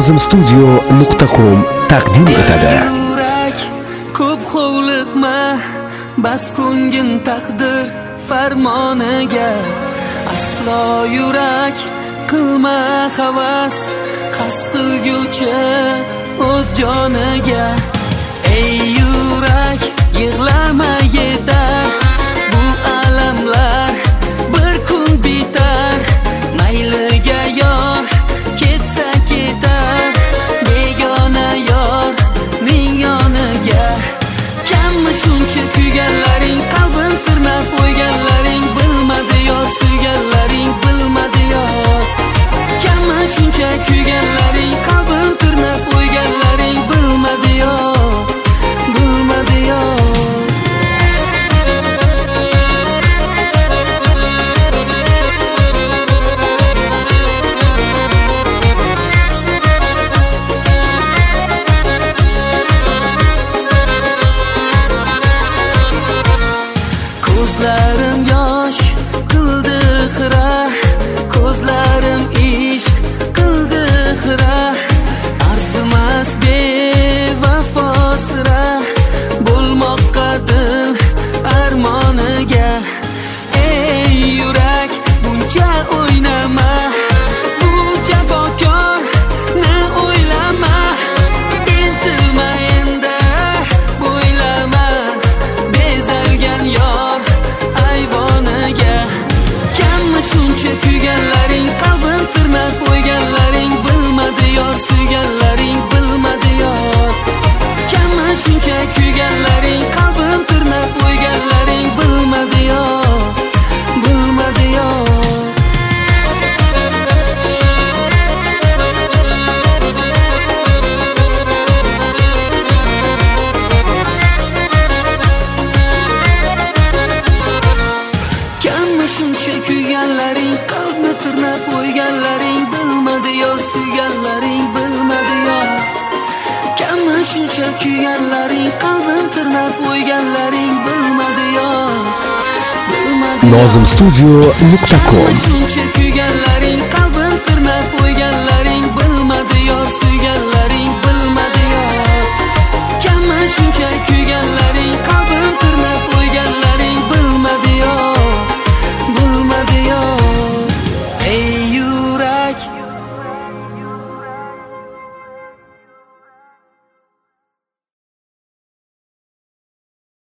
nozimstudio.com taqdim etadi. Yurak ko'p hovliqma, bas ko'ngin taqdir farmoniga. Aslo yurak qilma havas, qasd qilguvchi o'z joniga. Ey yurak, yig'lama yetar, bu alamlar bir kun bitar. Mayliga yor ketsa ketar, begona yor ning yoniga. Kammi shuncha kuyganlaring, qalbin tirnab qo'yganlaring, bilmadi yor suyganlaring, bilmadi yor. Kammi shuncha kuyganlaring, qalbin tirnab qo'yganlaring, bilmadi yor, bilmadi yor. Ko'zlarim yosh qildi xira, ko'zlarim ishq qildi xira. Arzimas bevafosira, bo'lmoqqa dil armoniga. Ey yurak, buncha o'ynama, bu jafokorni o'ylama. Intilma endi, bo'ylama, bezalgan yor ayvoniga. Kammi shuncha kuyganlaring, qalbin tirnab qo'yganlaring, bilmadi yor suyganlaring, bilmadi yor. Kammi shuncha kuyganlaring, qalbin tirnab qo'yganlaring, bilmadi yor, bilmadi yor. Kammi shuncha kuyganlaring, qalbni tirnab qo'yganlaring, bilmadi yor suyganlaring, bilmadi yor. Kammi shuncha kuyganlaring, qalbni tirnab qo'yganlaring, bilmadi yor, bilmadi yor. nozimstudio.com